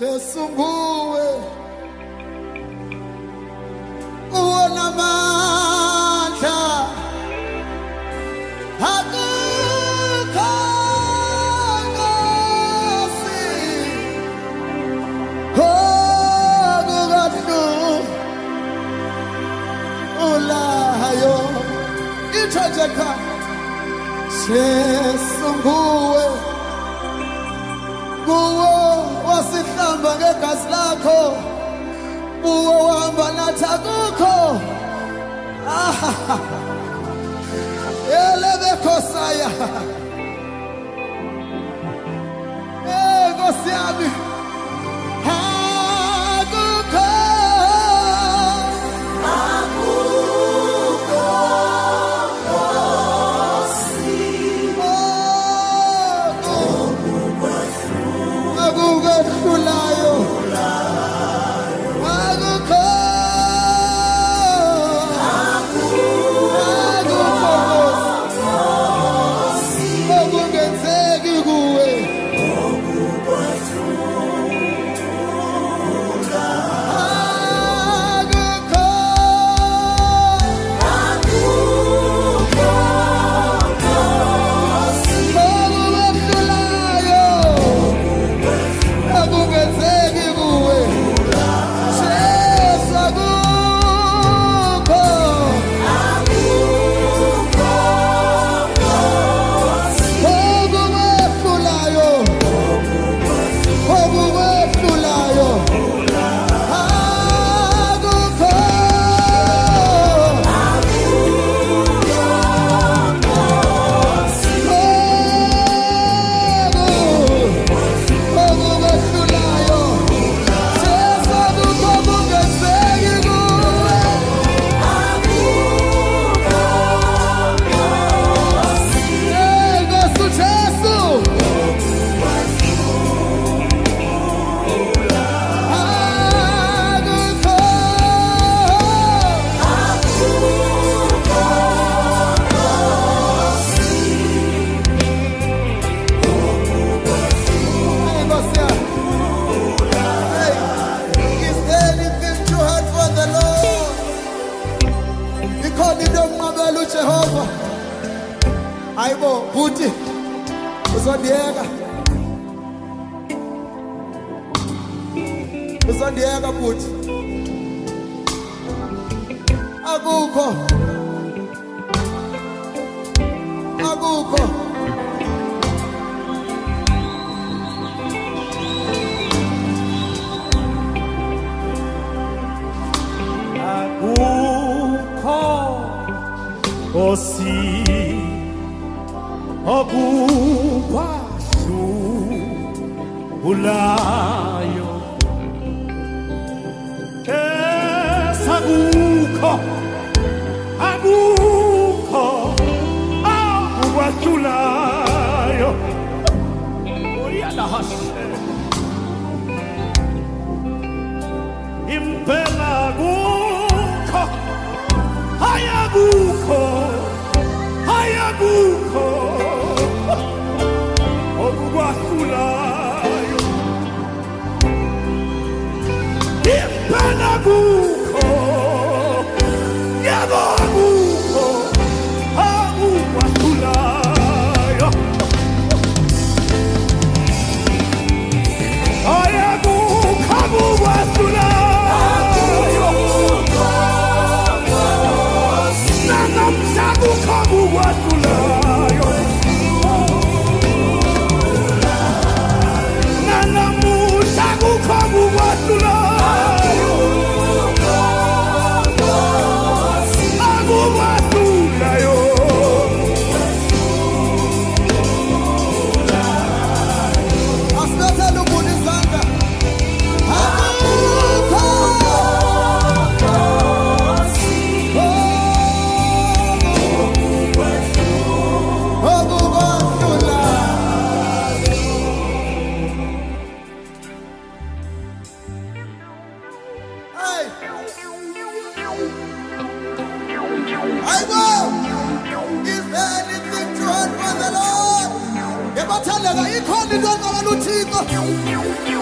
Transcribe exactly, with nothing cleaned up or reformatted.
Jesu nguwe unamandla akukho nkosi okukathu ulayo ithojeka Jesu nguwe kuwo wasihlamba ngegazi lakho kuwo wahamba nathi akukho elebekhosaya eh Nkosi yami akukho akukho Nkosi akukho Jehovah ayibo buti uzondiyeka uzondiyeka buti akukho akukho Nkosi okukwahlu ulayo esakukho akukho akukwahlulayo uyalahashe impela kukho hayakukho hayakukho okukwahlulayo impela kukho yebo kukho okukwahlulayo hayakukho okukwahlulayo Batalla, I call it on the Luchino.